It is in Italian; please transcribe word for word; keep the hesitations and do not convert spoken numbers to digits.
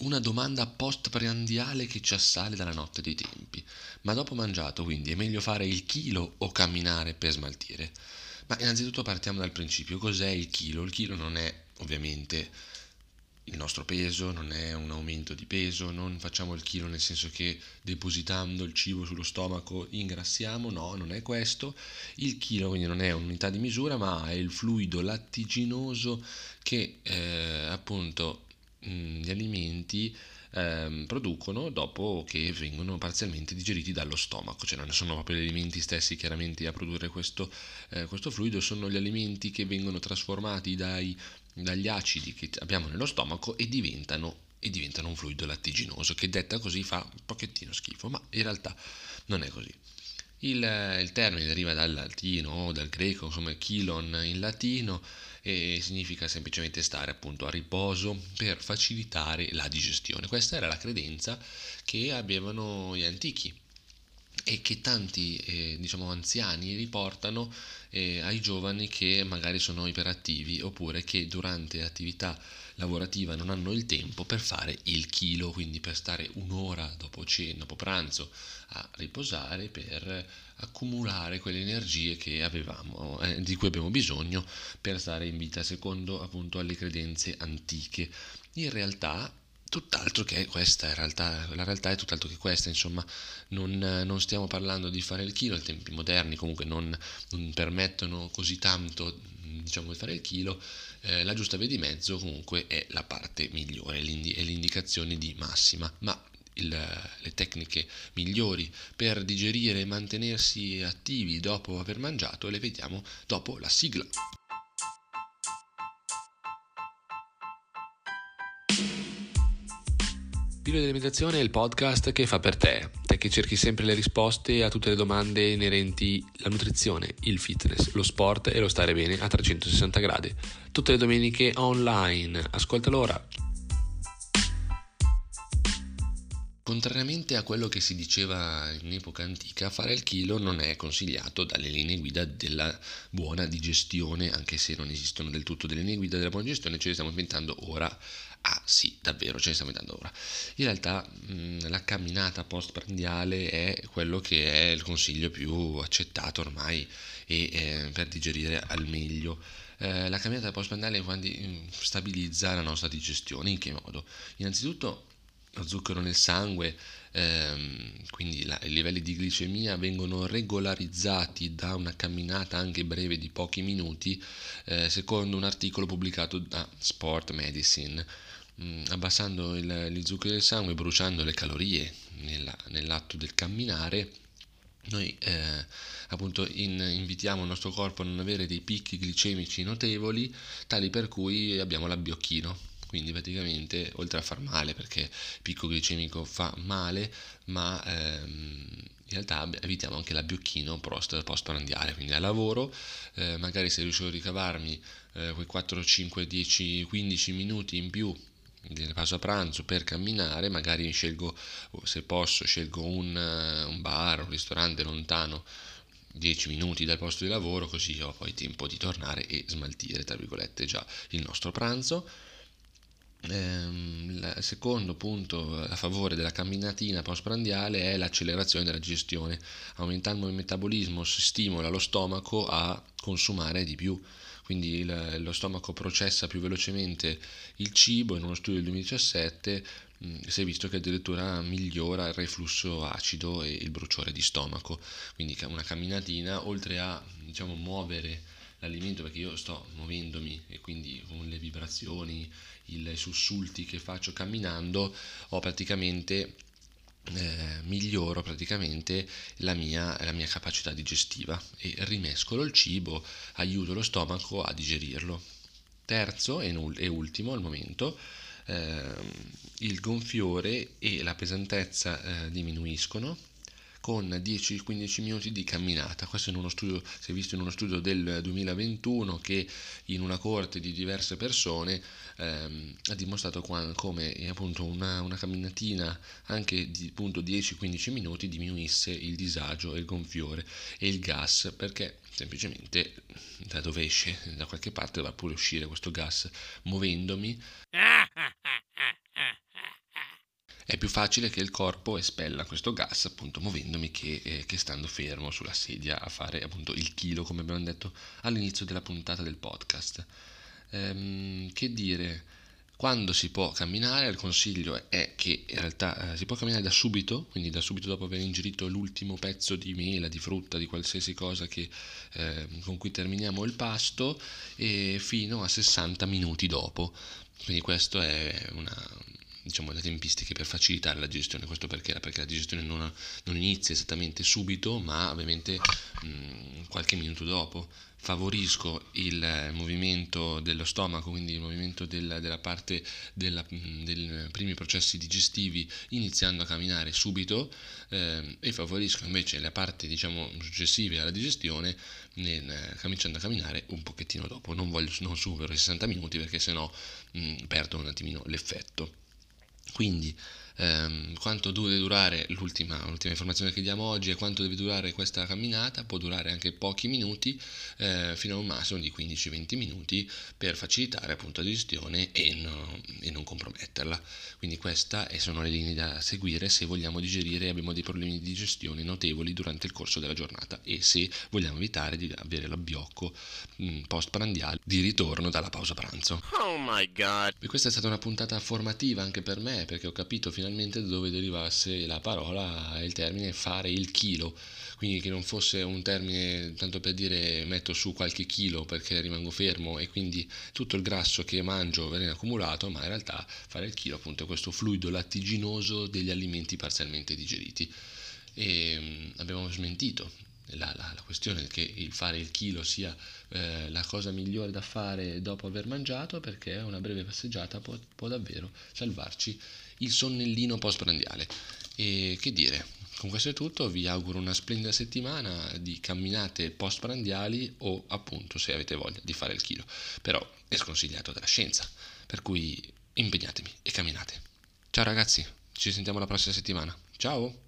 una domanda postprandiale che ci assale dalla notte dei tempi. Ma dopo mangiato, quindi, è meglio fare il chilo o camminare per smaltire? Ma innanzitutto partiamo dal principio, cos'è il chilo? Il chilo non è ovviamente il nostro peso, non è un aumento di peso, non facciamo il chilo nel senso che depositando il cibo sullo stomaco ingrassiamo, no, non è questo. Il chilo quindi non è un'unità di misura, ma è il fluido lattiginoso che eh, appunto mh, gli alimenti ehm, producono dopo che vengono parzialmente digeriti dallo stomaco, cioè non sono proprio gli alimenti stessi chiaramente a produrre questo, eh, questo fluido, sono gli alimenti che vengono trasformati dai dagli acidi che abbiamo nello stomaco e diventano, e diventano un fluido lattiginoso che detta così fa un pochettino schifo, ma in realtà non è così. Il, il termine deriva dal latino o dal greco, insomma chilon in latino, e significa semplicemente stare appunto a riposo per facilitare la digestione. Questa era la credenza che avevano gli antichi e che tanti eh, diciamo anziani riportano eh, ai giovani che magari sono iperattivi oppure che durante attività lavorativa non hanno il tempo per fare il chilo, quindi per stare un'ora dopo cena, dopo pranzo a riposare per accumulare quelle energie che avevamo, eh, di cui abbiamo bisogno per stare in vita secondo appunto alle credenze antiche. In realtà tutt'altro che questa, in realtà, la realtà è tutt'altro che questa, insomma, non, non stiamo parlando di fare il chilo, i tempi moderni comunque non, non permettono così tanto, diciamo, di fare il chilo, eh, la giusta via di mezzo comunque è la parte migliore, è l'indicazione di massima, ma il, le tecniche migliori per digerire e mantenersi attivi dopo aver mangiato le vediamo dopo la sigla. Pillole di alimentazione è il podcast che fa per te, te che cerchi sempre le risposte a tutte le domande inerenti alla nutrizione, il fitness, lo sport e lo stare bene a trecentosessanta gradi. Tutte le domeniche online, ascoltalo ora. Contrariamente a quello che si diceva in epoca antica, fare il chilo non è consigliato dalle linee guida della buona digestione, anche se non esistono del tutto delle linee guida della buona digestione, ce le stiamo inventando ora. Ah sì, davvero, ce ne stiamo inventando ora. In realtà mh, la camminata postprandiale è quello che è il consiglio più accettato ormai e eh, per digerire al meglio. Eh, la camminata postprandiale quindi stabilizza la nostra digestione. In che modo? Innanzitutto lo zucchero nel sangue, ehm, quindi la, i livelli di glicemia vengono regolarizzati da una camminata anche breve di pochi minuti, eh, secondo un articolo pubblicato da Sport Medicine. Mm, abbassando il, gli zuccheri del sangue, bruciando le calorie nella, nell'atto del camminare, noi eh, appunto in, invitiamo il nostro corpo a non avere dei picchi glicemici notevoli, tali per cui abbiamo l'abbiocchino. Quindi praticamente, oltre a far male, perché il picco glicemico fa male, ma ehm, in realtà evitiamo anche l'abbiocchino post, postprandiale. Quindi al lavoro, eh, magari se riuscivo a ricavarmi eh, quei quattro, cinque, dieci, quindici minuti in più nel passo a pranzo per camminare, magari scelgo, se posso, scelgo un, un bar, un ristorante lontano dieci minuti dal posto di lavoro, così ho poi tempo di tornare e smaltire, tra virgolette, già il nostro pranzo. Il secondo punto a favore della camminatina postprandiale è l'accelerazione della digestione. Aumentando il metabolismo si stimola lo stomaco a consumare di più, quindi il, lo stomaco processa più velocemente il cibo. In uno studio del duemiladiciassette mh, si è visto che addirittura migliora il reflusso acido e il bruciore di stomaco. Quindi una camminatina, oltre a diciamo muovere l'alimento, perché io sto muovendomi e quindi con le vibrazioni, i sussulti che faccio camminando, ho praticamente eh, miglioro praticamente la mia, la mia capacità digestiva e rimescolo il cibo, aiuto lo stomaco a digerirlo. Terzo e, nul- e ultimo al momento, eh, il gonfiore e la pesantezza eh, diminuiscono con dieci quindici minuti di camminata. Questo in uno studio, si è visto in uno studio del duemilaventuno che in una coorte di diverse persone ehm, ha dimostrato qua, come eh, appunto una, una camminatina anche di appunto dieci quindici minuti diminuisse il disagio e il gonfiore e il gas, perché semplicemente da dove esce, da qualche parte va pure uscire questo gas muovendomi. è più facile che il corpo espella questo gas appunto muovendomi che, eh, che stando fermo sulla sedia a fare appunto il chilo, come abbiamo detto all'inizio della puntata del podcast. Ehm, che dire, quando si può camminare, il consiglio è che in realtà eh, si può camminare da subito, quindi da subito dopo aver ingerito l'ultimo pezzo di mela, di frutta, di qualsiasi cosa che, eh, con cui terminiamo il pasto, e fino a sessanta minuti dopo. Quindi questo è una, diciamo, le tempistiche per facilitare la digestione. Questo perché? Perché la digestione non, non inizia esattamente subito, ma ovviamente mh, qualche minuto dopo. Favorisco il movimento dello stomaco, quindi il movimento della, della parte della, dei primi processi digestivi iniziando a camminare subito, eh, e favorisco invece le parti diciamo successive alla digestione nel, cominciando a camminare un pochettino dopo. Non voglio non supero i sessanta minuti perché sennò mh, perdo un attimino l'effetto. Quindi ehm, quanto deve durare l'ultima, l'ultima informazione che diamo oggi è quanto deve durare questa camminata. Può durare anche pochi minuti, eh, fino a un massimo di quindici venti minuti, per facilitare appunto la digestione e, no, e non comprometterla. Quindi queste sono le linee da seguire se vogliamo digerire e abbiamo dei problemi di digestione notevoli durante il corso della giornata, e se vogliamo evitare di avere l'abbiocco post prandiale di ritorno dalla pausa pranzo. Oh my god! E questa è stata una puntata formativa anche per me, perché ho capito finalmente da dove derivasse la parola e il termine fare il chilo. Quindi che non fosse un termine tanto per dire metto su qualche chilo perché rimango fermo e quindi tutto il grasso che mangio viene accumulato, ma in realtà fare il chilo appunto è questo fluido lattiginoso degli alimenti parzialmente digeriti. E mh, abbiamo smentito la, la, la questione che il fare il chilo sia eh, la cosa migliore da fare dopo aver mangiato, perché una breve passeggiata può, può davvero salvarci il sonnellino postprandiale. E che dire, con questo è tutto, vi auguro una splendida settimana di camminate postprandiali, o appunto se avete voglia di fare il chilo, però è sconsigliato dalla scienza, per cui impegnatevi e camminate. Ciao ragazzi, ci sentiamo la prossima settimana, ciao!